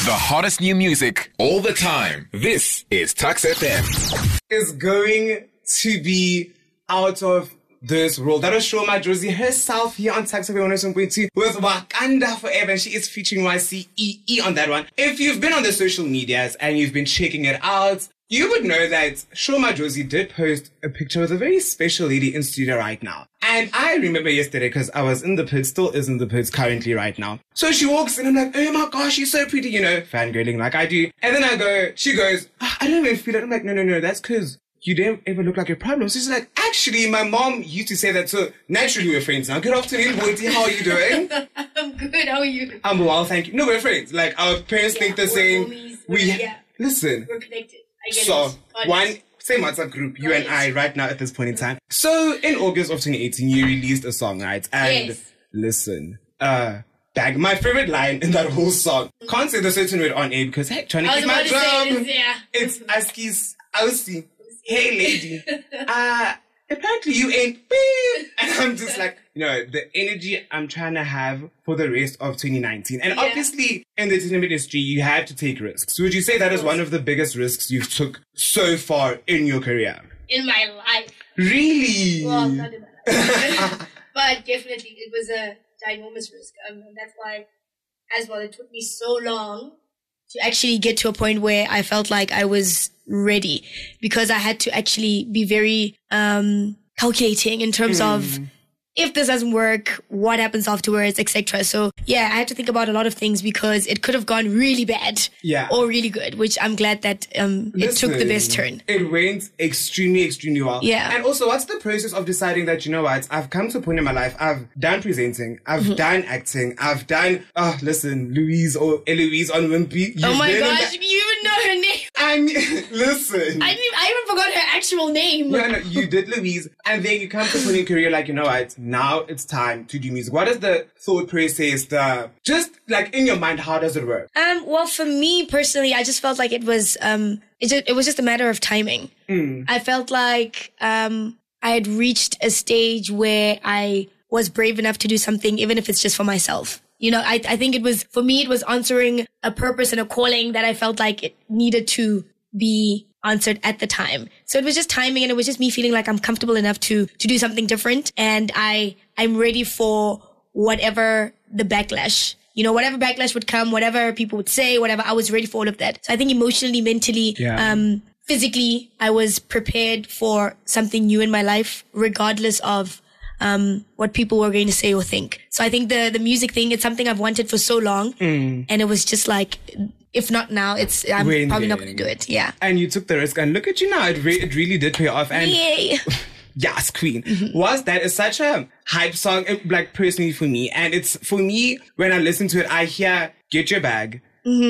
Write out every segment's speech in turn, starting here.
The hottest new music all the time. This is Tux FM. Is going to be out of this world. That was Shoma Josie herself here on Tux FM 107.2 with Wakanda Forever. And she is featuring YCEE on that one. If you've been on the social medias and you've been checking it out, you would know that Shoma Josie did post a picture with a very special lady in studio right now. And I remember yesterday because I was in the pits, still is in the pits currently right now. So she walks in and I'm like, oh my gosh, she's so pretty, you know, fangirling like I do. And then she goes, I don't even feel it. I'm like, no, that's because you don't ever look like your problem. So she's like, actually, my mom used to say that. So naturally we're friends now. Good afternoon, Boiti. How are you doing? I'm good. How are you? I'm well, thank you. No, we're friends. Like our parents think the same. Listen. We're connected. So, same WhatsApp group, you and I, right now at this point in time. So, in August of 2018, you released a song, right? And listen, bag. My favorite line in that whole song. Can't say the certain word on air because, hey, trying to keep my job. It's Aski's, Aussie. Hey, lady. Apparently you ain't beep. And I'm just like, the energy I'm trying to have for the rest of 2019. And obviously, in the entertainment industry, you have to take risks. Would you say that is one of the biggest risks you've took so far in your career? In my life. Really? Well, not in my life. But definitely, it was a ginormous risk. And that's why, as well, it took me so long to actually get to a point where I felt like I was ready, because I had to actually be very calculating in terms of if this doesn't work, what happens afterwards, etc. So yeah, I had to think about a lot of things because it could have gone really bad or really good, which I'm glad that it took the best turn. It went extremely, extremely well. Yeah. And also, what's the process of deciding that, you know what, I've come to a point in my life, I've done presenting, I've done acting, I've done, Louise or Eloise on Wimpy. Oh my gosh, you even know her name. Listen. I even forgot her actual name. No, you did Louise. And then you come to a point in your career like, you know what, now it's time to do music. What is the thought process, just like in your mind, how does it work? Well, for me personally, I just felt like it was just a matter of timing. I felt like I had reached a stage where I was brave enough to do something, even if it's just for myself. I think it was answering a purpose and a calling that I felt like it needed to be answered at the time. So it was just timing, and it was just me feeling like I'm comfortable enough to do something different. And I'm ready for whatever the backlash, whatever backlash would come, whatever people would say, whatever, I was ready for all of that. So I think emotionally, mentally, physically, I was prepared for something new in my life, regardless of what people were going to say or think. So I think the music thing, it's something I've wanted for so long. And it was just like, if not now, I'm probably not going to do it. Yeah. And you took the risk, and look at you now. It really did pay off. And yay. Yes, Queen. It's such a hype song, like personally for me. And it's, for me, when I listen to it, I hear, get your bag.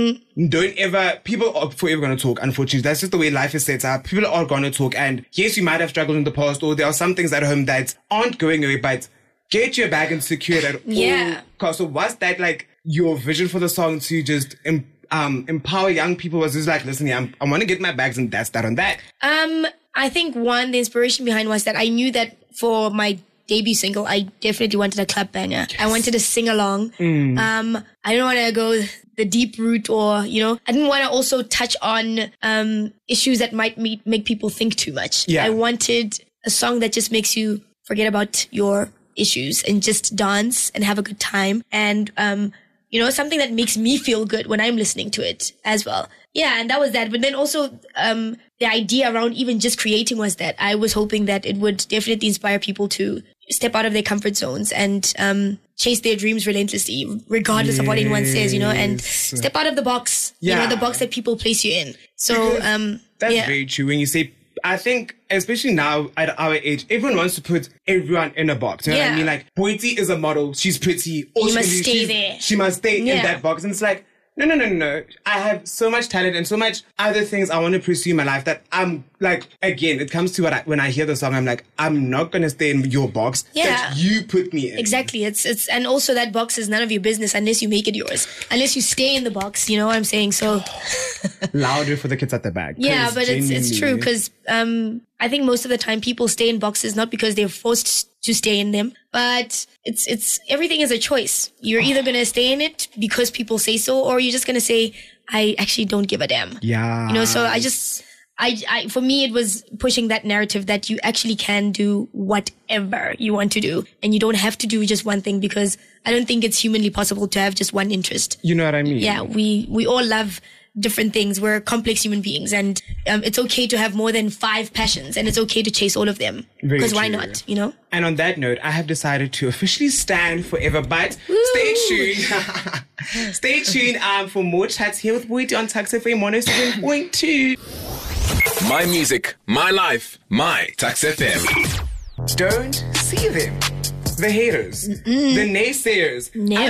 People are forever going to talk, unfortunately. That's just the way life is set up. People are going to talk, and yes, you might have struggled in the past, or there are some things at home that aren't going away, but get your bag and secure it at all costs. So was that like your vision for the song, to just empower young people? Was just like, listen, I want to get my bags, and that's that on that? I think the inspiration behind was that I knew that for my debut single, I definitely wanted a club banger. Yes. I wanted to sing along. I didn't want to go the deep route, or, I didn't want to also touch on issues that might make people think too much. Yeah. I wanted a song that just makes you forget about your issues and just dance and have a good time. And, something that makes me feel good when I'm listening to it as well. Yeah, and that was that. But then also, the idea around even just creating was that I was hoping that it would definitely inspire people to step out of their comfort zones and chase their dreams relentlessly, regardless of what anyone says, and step out of the box, the box that people place you in. So, that's very true. When you say, I think, especially now at our age, everyone wants to put everyone in a box. You know what I mean? Like, Boiti is a model. She's pretty. You must stay there. She must stay in that box. And it's like, no. I have so much talent and so much other things I want to pursue in my life that I'm like, again, it comes to when I hear the song, I'm like, I'm not going to stay in your box that you put me in. Exactly. It's, and also that box is none of your business unless you make it yours. Unless you stay in the box, you know what I'm saying? So louder for the kids at the back. Yeah, but it's true because I think most of the time people stay in boxes not because they're forced to stay in them, but it's everything is a choice. You're either gonna stay in it because people say so, or you're just gonna say, I actually don't give a damn. Yeah. You know, so I for me, it was pushing that narrative that you actually can do whatever you want to do and you don't have to do just one thing, because I don't think it's humanly possible to have just one interest. You know what I mean? Yeah, we all love different things. We're complex human beings, and it's okay to have more than 5 passions, and it's okay to chase all of them. Because why not, you know? And on that note, I have decided to officially stand forever, but stay tuned. Stay tuned for more chats here with Boity on Tax FM 107.2. My music, my life, my Tax FM. Don't see them. The haters. The naysayers. No.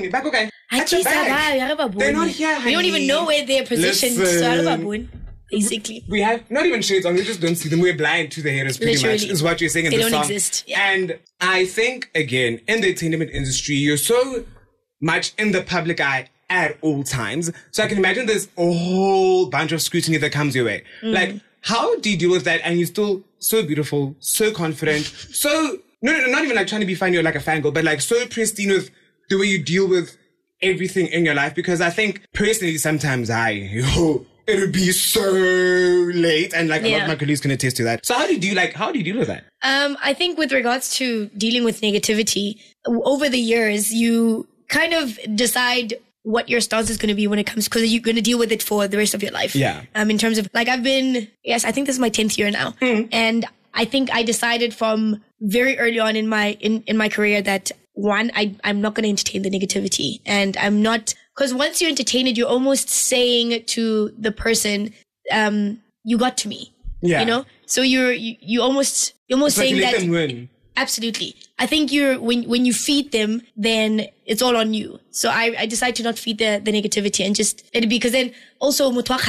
They're not here, honey. We don't even know where they're positioned. Listen. Basically. We have not even shades on. We just don't see them. We're blind to the haters pretty Literally. much, is what you're saying in They the don't song. exist. Yeah. And I think, again, in the entertainment industry, you're so much in the public eye at all times. So I can imagine there's a whole bunch of scrutiny that comes your way. Like, how do you deal with that? And you're still so beautiful, so confident, so... No, not even like trying to be funny or like a fangirl, but like so pristine with the way you deal with everything in your life. Because I think personally, sometimes it'll be so late, and like a lot of my colleagues can attest to that. So how do you deal with that? I think with regards to dealing with negativity, over the years, you kind of decide what your stance is going to be when it comes, because you're going to deal with it for the rest of your life. Yeah. In terms of like, I think this is my 10th year now. And I think I decided from very early on in my career that one, I'm not going to entertain the negativity, and I'm not, because once you entertain it, you're almost saying to the person, you got to me. Yeah. You know? So you almost It's saying like you let that. them win. Absolutely. I think when you feed them, then it's all on you. So I decide to not feed the negativity and just let it be, because then also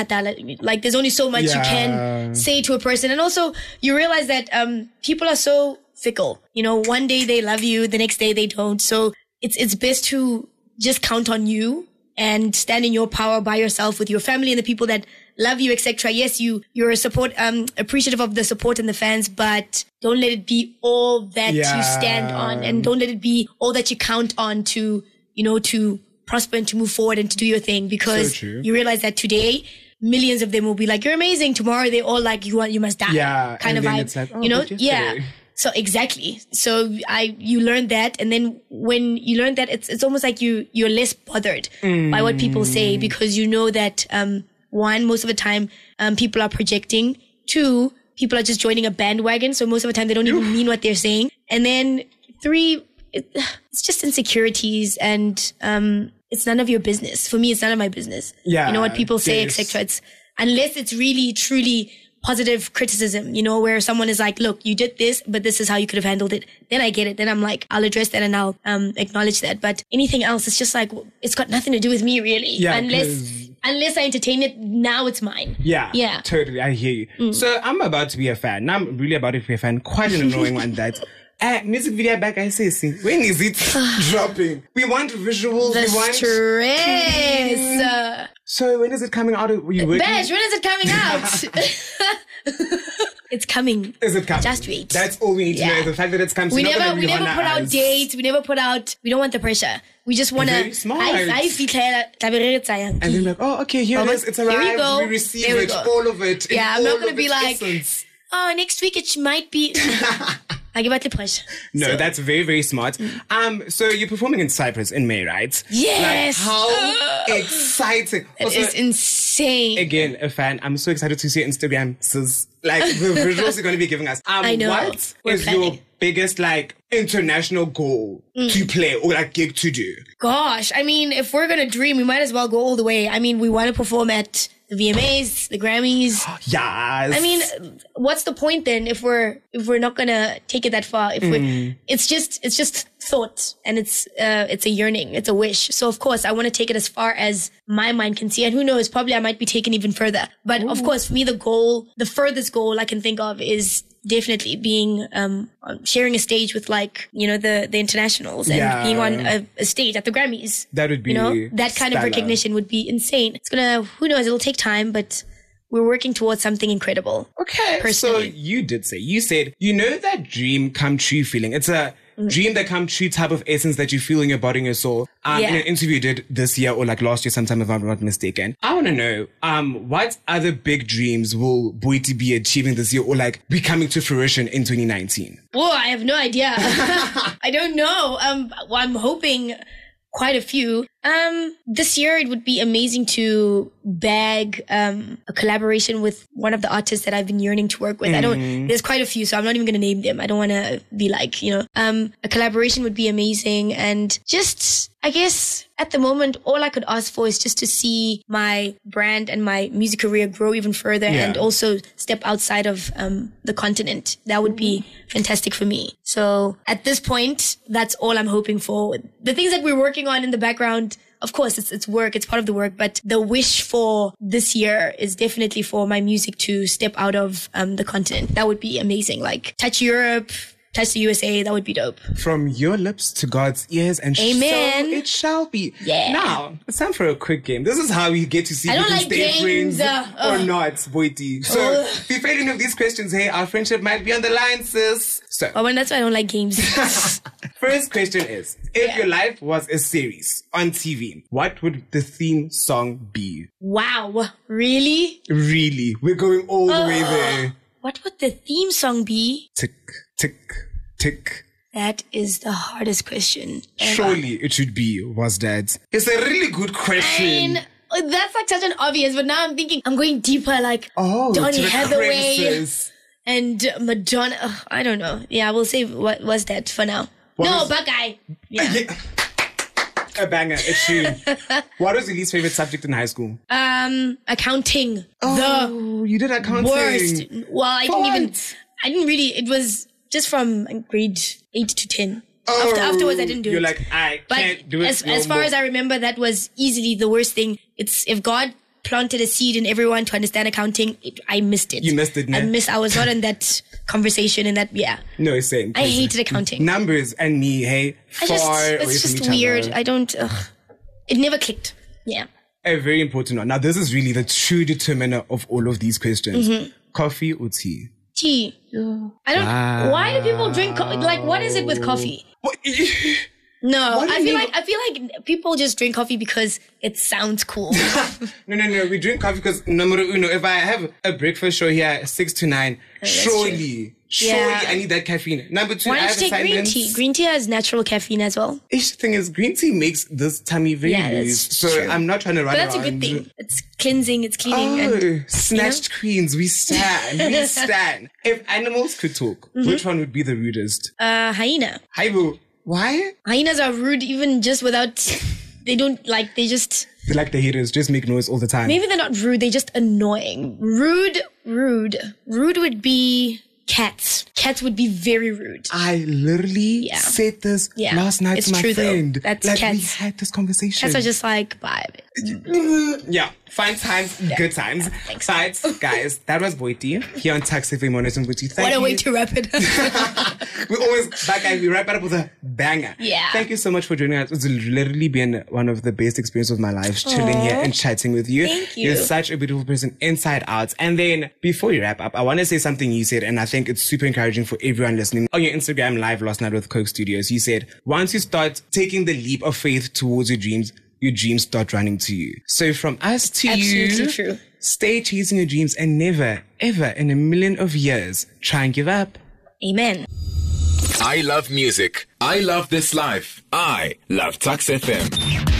like there's only so much you can say to a person. And also you realize that people are so fickle. You know, one day they love you, the next day they don't. So it's best to just count on you and stand in your power by yourself with your family and the people that love you, etc. Yes, you're appreciative of the support and the fans, but don't let it be all that you stand on, and don't let it be all that you count on to, you know, to prosper and to move forward and to do your thing, because you realize that today millions of them will be like, you're amazing. Tomorrow they're all like, you must die. Kind of vibe. It's like, you know? Yeah. So exactly. So you learn that, and then when you learn that, it's almost like you're less bothered by what people say, because you know that one, most of the time people are projecting. 2, people are just joining a bandwagon, so most of the time they don't even mean what they're saying. And then 3, it's just insecurities, and it's none of your business. For me, it's none of my business. Yeah, you know what people say, etc. It's unless it's really truly positive criticism, you know, where someone is like, look, you did this, but this is how you could have handled it. Then I get it. Then I'm like, I'll address that and I'll acknowledge that. But anything else, it's just like, it's got nothing to do with me, really. Yeah, unless I entertain it, now it's mine. Yeah. Totally. I hear you. So I'm about to be a fan. Now I'm really about to be a fan. Quite an annoying one that. Music video back, I say, when is it dropping? We want visuals. The we want stress. So when is it coming out? Were you working? Bash, when is it coming out? It's coming. Is it coming? Just wait. That's all we need to know. The fact that it's coming. We never put out dates. We don't want the pressure. We just want to. Very smart. And then like, oh, okay, here it is. It's arrived. Here we go. We receive it. All of it. Yeah, I'm not going to be like, oh, next week it might be. I give out the pressure. No, that's very, very smart. So you're performing in Cyprus in May, right? Yes. Like, how exciting. It is insane. Again, a fan. I'm so excited to see your Instagram. Sis. Like, the visuals you're going to be giving us. I know. What is your biggest, like, international goal to play or, like, gig to do? Gosh, I mean, if we're going to dream, we might as well go all the way. I mean, we want to perform at the VMAs, the Grammys. Yes. I mean, what's the point then if we're not gonna take it that far? If it's just thought and it's a yearning, it's a wish. So of course I want to take it as far as my mind can see, and who knows, probably I might be taken even further. But of course, for me, the furthest goal I can think of is definitely being sharing a stage with the internationals and being on a stage at the Grammys. That would be that kind of recognition would be insane. It's gonna, who knows, it'll take time, but we're working towards something incredible. Okay. Personally. So you said, that dream come true feeling. It's a dream that come true type of essence that you feel in your body and your soul. In an interview you did this year or last year sometime, if I'm not mistaken. I want to know, what other big dreams will Boity be achieving this year or be coming to fruition in 2019? Whoa, I have no idea. I don't know. I'm hoping quite a few. This year it would be amazing to bag a collaboration with one of the artists that I've been yearning to work with. There's quite a few, so I'm not even going to name them. I don't want to be a collaboration would be amazing. And just, I guess at the moment, all I could ask for is just to see my brand and my music career grow even further and also step outside of the continent. That would be fantastic for me. So at this point, that's all I'm hoping for. The things that we're working on in the background, of course, it's work. It's part of the work. But the wish for this year is definitely for my music to step out of the continent. That would be amazing. Touch Europe, touch the USA. That would be dope. From your lips to God's ears, and amen. So it shall be. Yeah. Now, it's time for a quick game. This is how we get to see if we can stay friends or not, Boity. So, if you fail any of these questions, hey, our friendship might be on the line, sis. So, that's why I don't like games. First question is, if your life was a series on TV, what would the theme song be? Wow. Really? Really? We're going all the way there. What would the theme song be? Tick, tick, tick. That is the hardest question ever. Surely it should be Was Dad's. It's a really good question. That's such an obvious, but now I'm thinking, I'm going deeper, Donny Hathaway and Madonna. I don't know. Yeah, we'll say what was that for now. Buckeye. Yeah. A banger, a tune. What was your least favorite subject in high school? Accounting. You did accounting. Worst. Well, I didn't really, it was just from grade 8 to 10. Afterwards, I didn't do it. You're I can't do it. As far as I remember, that was easily the worst thing. It's if God planted a seed in everyone to understand accounting, I missed it. You missed it, man. I was not in that conversation and that, No, same. I hated accounting. Numbers and me, hey, it's just weird. I don't, it never clicked. Yeah. A very important one. Now, this is really the true determiner of all of these questions. Coffee or tea? Tea. I don't, why do people drink coffee? What is it with coffee? What? No, I feel like people just drink coffee because it sounds cool. No. We drink coffee because numero uno, if I have a breakfast show here 6 to 9, surely I need that caffeine. Number 2, why don't you take green tea? Green tea has natural caffeine as well. The thing is, green tea makes this tummy very loose. So true. I'm not trying to run around. But that's a good thing. It's cleansing, it's cleaning. Snatched queens, we stand. We stand. If animals could talk, which one would be the rudest? Hyena. Haibu. Why? Hyenas are rude even just without, they just... They're like the haters, just make noise all the time. Maybe they're not rude, they're just annoying. Rude would be cats. Cats would be very rude. I literally said this last night to my friend. That's cats. We had this conversation. Cats are just bye. Yeah. Fine times, good times. Thanks. But, guys, that was Boity here on Tax FM on Boity. What a way to wrap it up. We wrap it up with a banger. Yeah. Thank you so much for joining us. It's literally been one of the best experiences of my life, chilling here and chatting with you. Thank you. You're such a beautiful person inside out. And then, before we wrap up, I want to say something you said, and I think it's super encouraging for everyone listening. On your Instagram live last night with Coke Studios, you said, once you start taking the leap of faith towards your dreams start running to you. So from us to Absolutely you, true. Stay chasing your dreams and never, ever in a million of years try and give up. Amen. I love music. I love this life. I love Tax FM.